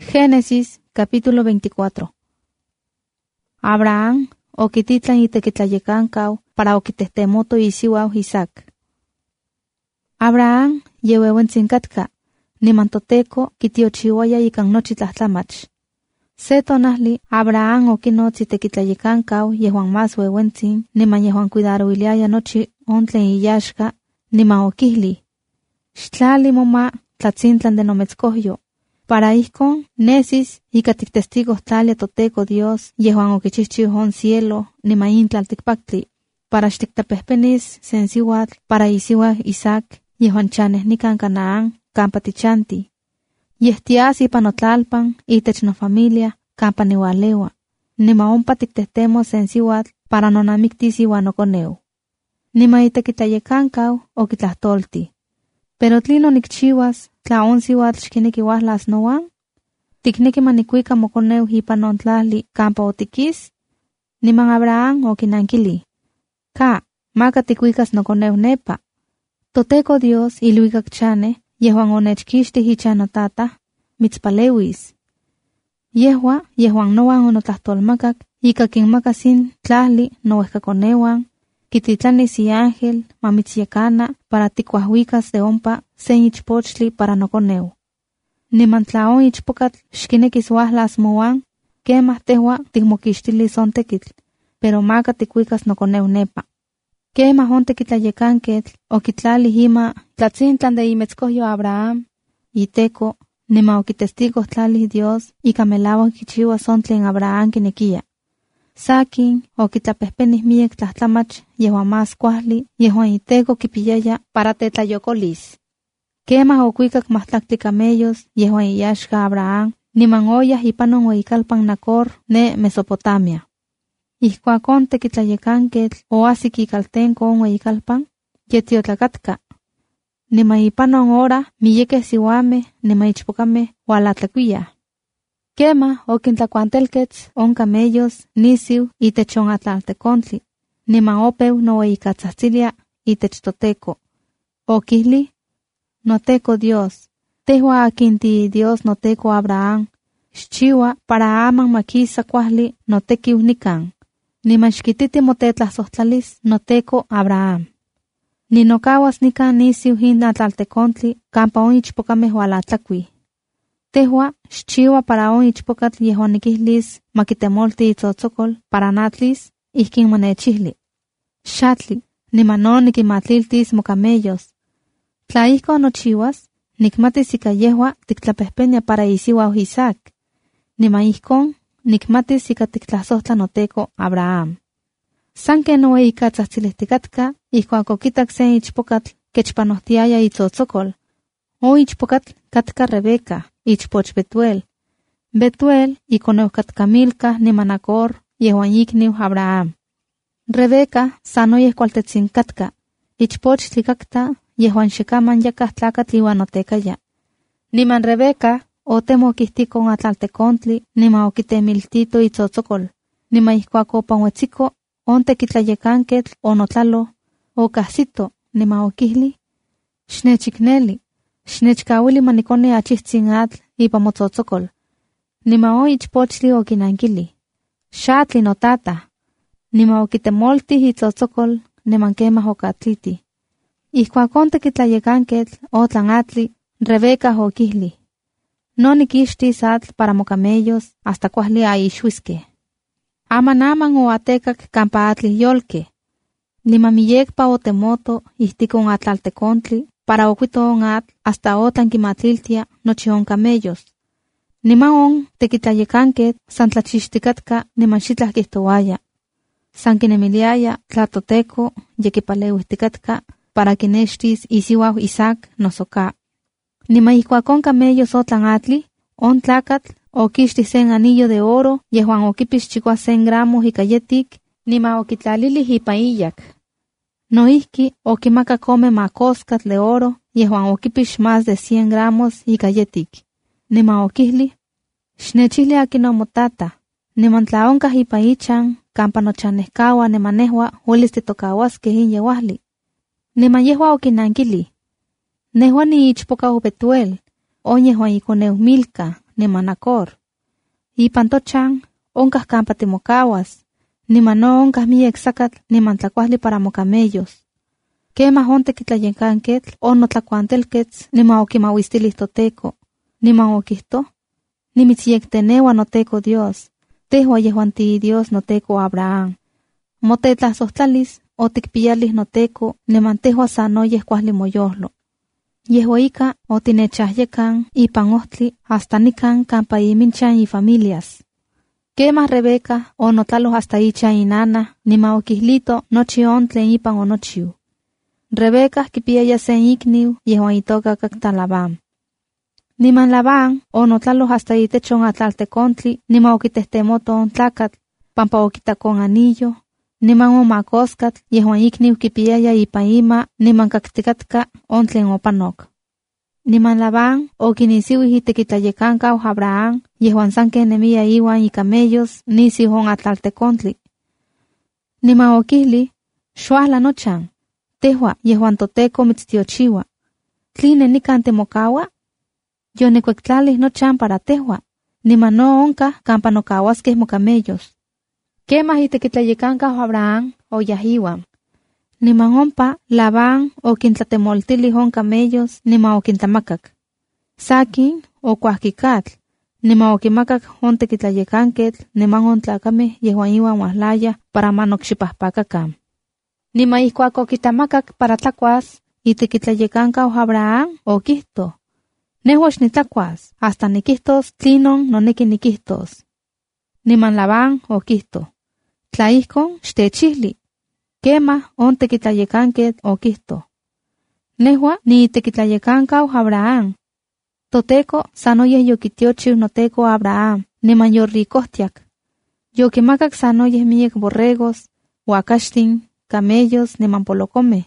Génesis capítulo 24. Abraham okititlan itekitlayecancau para okitestemoto isiuau Isaac. Abraham yeueuentzinkatka, niman Toteco kitiochiuaya ikan nochi tlahtlamach. Se tonahli Abraham okinotz itekitlayecancau yehuan más ueuentzin niman yehuan cuidarouiliaya nochi ontlen iyaxka, niman okihli: Xtlali moma tlatzintlan de nometzcohyo, para ihkon nesis ika tiktestigos tlalia Toteco Dios yehuan okichihchiu on cielo niman in tlaltikpaktli, para xtiktapehpenis sensiuatl para isiua Isaac yehuan chanehnikan Canaán kampa tichanti. Yehtias ipan otlalpan itech nofamilia kampa niualeua, niman ompa tiktehtemos sensiuatl para nonamiktis iuan nokoneu. Niman itekitlayecancau okitlahtolti: Pero tlino nikchiuas tla on siuatl xkineki uahlas noan? Tikneki manikuika mokoneu ipan on tlali kampa otikis? Niman Abraham okinankili: Ka, maka tikuikas nokoneu nepa. Toteco Dios iluikak chane yehuan onechkixtih ichan notata, mitzpaleuis. Yehuan noan onotlahtolmakak ika kinmakasin tlali nouehkakoneuan, kititlanis iángel mamitzyekana para tikuahuikas de ompa sen ichpochtli para nokoneu. Niman tla on ichpokatl xkinekis uahlas moan, kemah tehua tikmokixtilis on tekitl, pero maka tikuikas nokoneu nepa. Kemah on tekitlayecanketl okitlalih ima tlatzintlan de imetzcohyo Abraham, iteco, niman okitestigos tlalih Dios ika melauak kichiuas on tlen Abraham kinekia. Sakin okitlapehpenih miek tlahtlamach yehuan más kuahli yehuan iteco kipiyaya para tetlayokolis. Kemah okuikak mahtlactli camellos yehuan iyaxka Abraham niman oyah ipan on ueyikalpan Nacor ne Mesopotamia. Ihkuak on tekitlayecanketl oahsik ikaltenko on ueyikalpan, yetiotlakatka. Niman ipan on hora miyekeh siuameh niman ichpokameh ualatlakuiyah. Kemah okintlakuantelketz on camellos nisiu itech on atlaltekontli, niman opeu noueyikatzahtzilia itech Toteco. Okihli: Noteco Dios, tehua akinti Dios noteco Abraham, xchiua para aman makisa kuahli notekiu nikan, niman xkititi motetlasohtlalis noteco Abraham. Ninokawas nikan nisiu in atlaltekontli kampa on ichpokameh ualatlakuih. Tehua xchiua para on ichpokatl yehuan nikihlis makitemolti itzotzokol para natlis ihkin monechihli: Xatli, niman no nikimatliltis mocamellos. Tla ihkon nochiuas, nikmatis ika yehua tiktlapehpenia para isiuau Isaac, niman ihkon nikmatis ika tiktlasohtla noteco Abraham. San ken oueyikatzahtzilehtikatka ihkuak okitak sen ichpokatl kechpanohtiaya itzotzokol. O ichpokatl katka Rebeca, ichpoch Betuel. Betuel ikoneu katka Milca niman Nacor yehuan ikniu Abraham. Rebeca sanoyeh kualtetsin katka, ichpochtli kakta yehuan xekaman yakah tlakatl iuan otekaya. Niman Rebeca otemokihtiko on atlaltekontli niman okitemiltito itzotzokol, niman ihkuak opanuetziko on tekitlayecanketl onotlalo, okahsito niman okihli: Xnechikneli, xnechkauili manikoni achihtsin atl ipan motzotzokol. Niman on ichpochtli okinankili: Xatli notata. Niman okitemoltih itzotzokol niman kemah okatliti. Ihkuak on tekitlayecanketl otlan atli, Rebeca okihli: No nikixtis atl para mocamellos hasta kuahli aixuiskeh. Aman oatekak kampa atlih yolke. Niman miyekpa otemoto ihtik on atlaltekontli para okuito on atl hasta otlan kimatliltia nochi on camellos. Niman on tekitlayecanketl san tlachixtikatka niman xitlah kihtowaya. San kinemiliaya tla Toteco yekipaleuihtikatka para kinextis isiuau Isaac noso ka. Niman ihkuak on camellos otlan atli, on tlakatl okixtih sen anillo de oro yehuan okipix chikuas 100 gramos ika yetik, niman okitlalilih ipan iyak. Noihki okimakak ome makoskatl de oro yehuan okipix más de 100 gramos ika yetik. Niman okihli: Xnechihli akin omotata, niman tla onkah ipan ichan kampa nochanehkaua niman nehua uelis titokawaskeh in yeuahli. Niman yehua okinankili: Nehua niichpokau Betuel, on yehuan ikoneu Milca niman Nacor. Ipan tochan, onkah kampa timocawas, niman no onkah miyek sakatl niman tlakuahli para mocamellos. Kemah onte kitlayenkanketl o notlakuantelketz niman okimawistilih toTeko, niman okihto, nimitziyektenewa noTeko Dios, tehua yehuan ti Dios noTeko Abraham. Motetlasohtlalis o tikpiyalih noTeko niman tehua sanoyeh kuahli moyohlo. Yehua ika o tinechahyekan ipan ohtli hasta nikan kampa iminchan y familias. Kemah Rebeca o notlaloh hasta ichan inana niman okihlito nochi ontlen ipan onochiu. Rebeca kipiyaya sen ikniu yehuan itoka kakta Labán. Niman Labán o notlaloh hasta itechon atlaltekontli niman okitehtemото on tlakatl pampa okitakon anillo, niman omakoskat yehuan ikniu kipiyaya ipan ima niman kaktikatka ontlen opanok. Niman Labán okinisiuih itekitlayekankau Abraham yehuan sanke nemiya iwan icamellos nisi on atlaltekontli. Niman okihli, xuahla nochan, tehua yehuan toTeko mitztiochiwa. Tline nikan temokawa? Yo nikuektlalih nochan para tehua, niman no onka kampa nokawaskeh mocamellos. Kemah itekitlayekankau Abraham oyahiwan. Niman ompa Labán okintlatemoltilih on camellos niman okintlamakak. Sakin okuahkikatl, niman okimakak on tekitlayekanketl niman on tlakameh yehuan iwan uahlaya para manokxipahpakakan. Niman ihkuak okitamakak para tlakuas, itekitlayekankau Abraham okihto, nehua xnitlakuas, hasta nikihtos tlinon noneki nikihtos. Niman Labán okihto, tla ihkon xtechihli. Kemah on tekitlayekanketl okihto, nehua ni tekitlayekankau Abraham. toTeko sanoyeh yokitiochiu noTeko Abraham, niman yorricohtiak. Yokimakak sanoyeh miyek borregos, uakaxtin, camellos, niman polocomeh.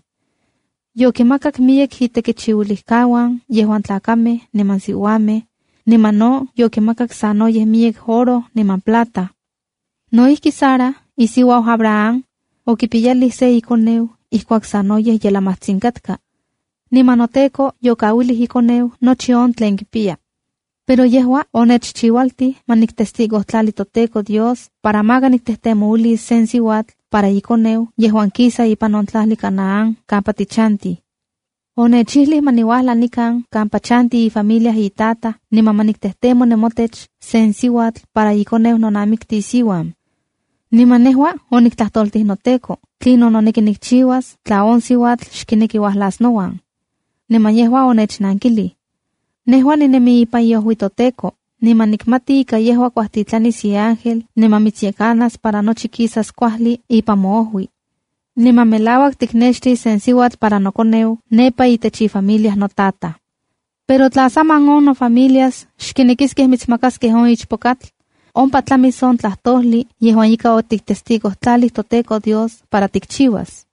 Yokimakak miyek itekichiuilihkawan, yehuan tlakameh, niman siuameh, niman no yokimakak sanoyeh miyek oro, niman plata. Noihki Sara, isiuau Abraham, okipiyalih se ikoneu, ihkuak sanoyeh yelamahtzinkatka. Niman noTeko yokauilih ikoneu nochi on tlen kipiya. Pero yehua onechchiualtih maniktestigohtlali toTeko Dios para maka niktehtemouilis sen siuatl para ikoneu yehuan kisa ipan on tlahli Canaán kampa tichanti. Onechihlih maniuahla nikan kampa chanti ifamilia itata niman maniktehtemo nemotech sen siuatl para ikoneu nonamiktis iwan. Niman nehua oniktahtoltih noTeko, tlinon oneki nikchiuas tla on siuatl xkineki uahlas nowan. Niman yehua onechnankili, nehua ninemi ipan iohui toTeko, niman nikmati ika yehua kuahtitlanis iángel niman mitzyekanas para nochi kisas kuahli ipan moohui. Niman melauak tiknextis sen siuatl para nokoneu nepa itech ifamilias notata. Pero tla saman on nofamilias xkinekiskeh mitzmakaskeh on ichpokatl, ompa tlamis on tlahtolli yehuan ika otiktestigohtlalih toTeko Dios para tikchiuas.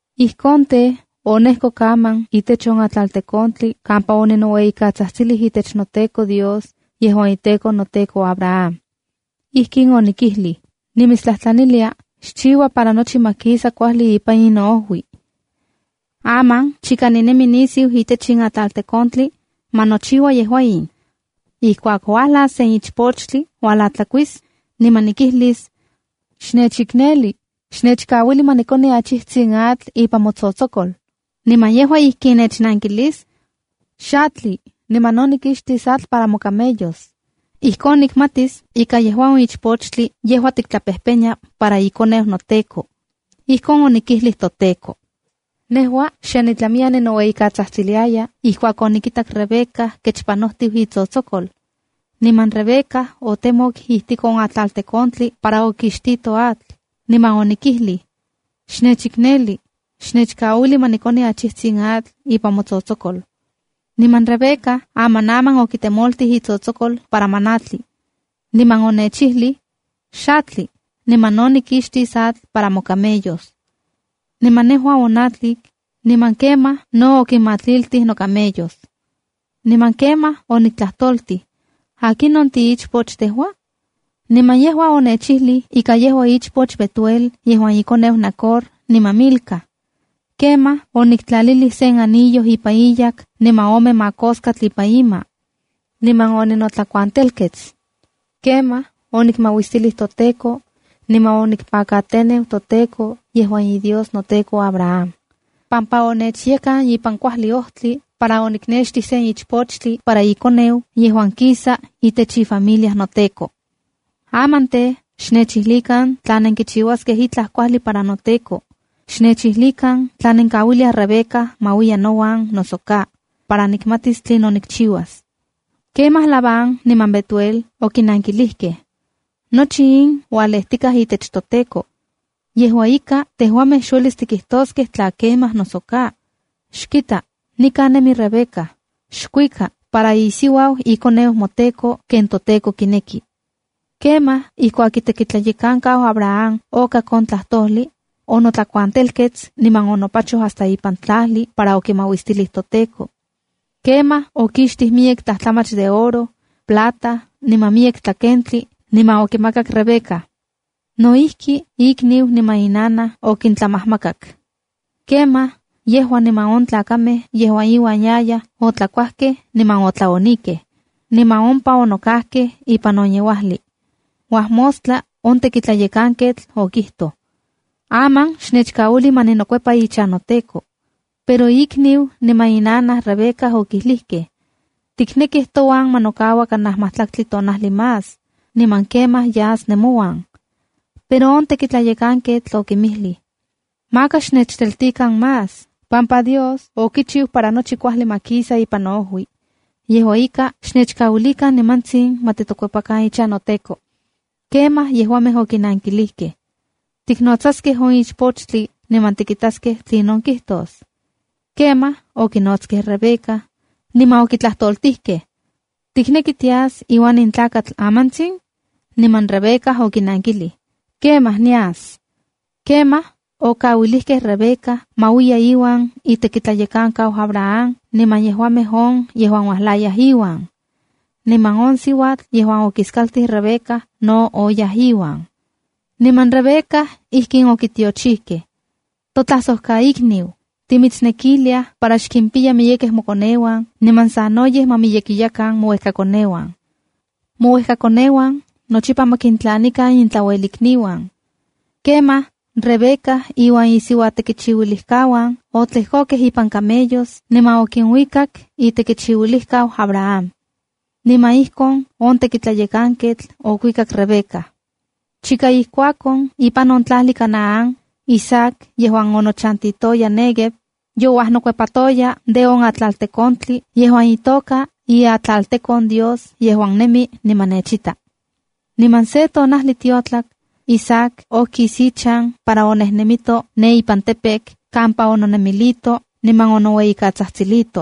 Ihkonte onehko kaman itech on atlaltekontli kampa oninoweikatzahtsilih itech noTeko Dios yehuan iteko noTeko Abraham. Ihkin onikihli, nimitztlahtlanilia xchiua para nochi makisa kuahli ipan inoohui. Aman chika ninemi nisiu itech in atlaltekontli manochiua yehuain. Ihkuak uahlas sen ichpochtli ualatlakuis, niman nikihlis, xnechikneli, xnechkauili manikoni achihtsin atl ipan motzotzokol. Niman yehua ihkin nechnankilis, xatli, niman no nikixtis atl para mocamellos. Ihkon nikmatis, ika yehua on ichpochtli yehua tiktlapehpeña para ikoneu noTeko. Ihkon onikihlis toTeko. Nehua xenitlamia ninoweikatzahtsiliaya ihkuak onikitak Rebeca kechpanohtiu itzotzokol. Niman Rebeca otemok ihtikon atlaltekontli para okixtito atl. Niman onikihli, xnechikneli, xnechkauili manikoni achihtsin atl ipan motzotzokol. Niman Rebeca aman okitemoltih itzotzokol para manatli. Niman onechihli, xatli, niman no nikixtis atl para mocamellos. Niman nehua onatlik, niman kema no okimatliltih nocamellos. Niman kema oniktlahtoltih, akinon ti ichpoch tehua? Niman yehua onechihli ika yehua ichpoch Betuel yehuan ikoneu Nacor niman Milca. Kema oniktlalilih sen anillo ipa iyak niman ome makoskatl ipa ima. niman oninotlakuantelketz. Quema, onikmawistilis toTeko, niman onikpakateneu toTeko, yehuan iDios noTeko Abraham. Pampa onechyekan ipan kuajli ohtli, para oniknexti sen ichpochtli para ikoneu, yehuan kisa itech ifamilias noTeko. Amante, xnechihlikan tlanenkichiuaskeh itlah kuajli para noTeko. Xnechihlikan tlanenkawilia Rebeca mawia nowan nosoka, para nikmatis tlin onikchiuas. Kemah Labán niman Betuel okinankilihkeh. Nochi in ualehtikah itech toTeko. Yehua ika tehuameh xuelis tikihtoskeh tla kemah nosoka. Xkita, nika nemi Rebeca. Xkuika, para isiuau ikoneu moteko ken toTeko kineki. Kemah, ihkuak itekitlayekankau Abraham oka kontlahtoli, onotlakuantelketz niman onopacho hasta ipan tlahli para okimawistilih toTeko. Kemah, okixtih miek tlahtlamach de oro, plata, niman miek tlakentli, niman okimakak Rebeca. Noihki, ikniu niman inana okintlamahmakak. Kemah, yehuan niman ontlakameh yehuan iwan yaya otlakuahkeh niman otlaonikeh, niman ompa onokahkeh ipan onyewahli. Wahmostla ontekitlayekanketl okihto: Aman xnechkauli maninokuepa ichan noTeko. Pero ikniu niman inana Rebeca okihlihkeh: Tiknekih toan manokaua kanah mahtlaktli tonahli más, niman kemah yas nemoan. Pero ontekitlayekanketl okimihli: Maka xnechteltikan más, pampa Dios okichiu para nochi kuajli makisa ipan ohui. Yehua ika xnechkaulikan nimantzin matitokuepakan ichan noTeko. Kemah yehuameh okinankilihkeh: Tiknotzaskeh on ichpochtli niman tikitaskeh tlinon kihtos. Kemah okinotskeh Rebeca, niman okitlahtoltihkeh: Tikneki tias iwan intlakatl amantzin? Niman Rebeca okinankili: Kemah nias. Kemah okawilihkeh Rebeca mawia iwan itekitlayekankau Abraham niman yehuameh on yehuan wahlayah iwan. Niman on siuatl yehuan okiskaltih Rebeca no oyah iwan. Niman Rebeca ihkin okitiochihkeh: Totlasohka ikniu, timitznekilia para xkinpiya miyekeh mokonewan, niman sanoyeh mamiyekiyakan mouehkakonewan. Mouehkakonewan nochipa makintlanikan intlauelikniwan. Kemah, Rebeca iwan isiuatekichiuilihkawan otlehkokeh ipan camellos niman okinwikak itekichiuilihkau Abraham. Niman ihkon ontekitlayekanketl okuikak Rebeca. Chika ihkuakon ipan on tlahli Canaán, Isaac yehuan onochantitoya Negev, yowahnokuepatoya de on atlaltekontli yehuan itoka iatlaltekon Dios yehuan nemi niman nechita. Niman se tonahli tiotlak, Isaac okisichan para onehnemito ne ipan tepek kampa ononemilito niman onoueyikatzahtsilito.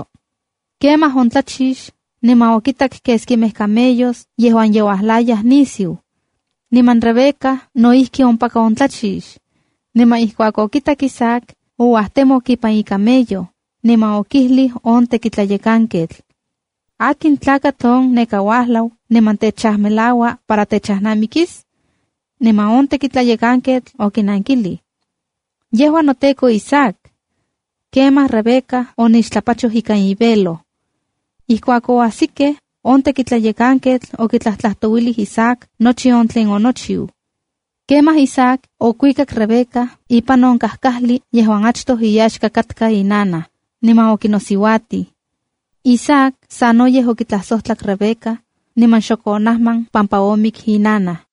Kemah ontlachix, niman okitak keskimeh camellos yehuan yewahlayah nisiu. Niman Rebeca noihki ompaka ontlachix. Niman ihkuak okitak Isaac, ouahtemok ipan icamello, niman okihlih on tekitlayekanketl: Akin tlakaton neka wahlau, niman techahmelaua para techahnamikis? Niman on tekitlayekanketl okinankili: Yehua noTeko Isaac. Kemah Rebeca onixtlapachoh ikan ivelo. Ihkuak oahsikeh, on tekitlayekanketl okitlahtlahtowilih Isaac nochi on tlen onochiu. Kemah Isaac okuikak Rebeca ipan on kahkahli yehuan achtoh iyaxka katka inana, niman okinosiuati. Isaac sanoyeh okitlasohtlak Rebeca, niman xokonahman pampa omik inana.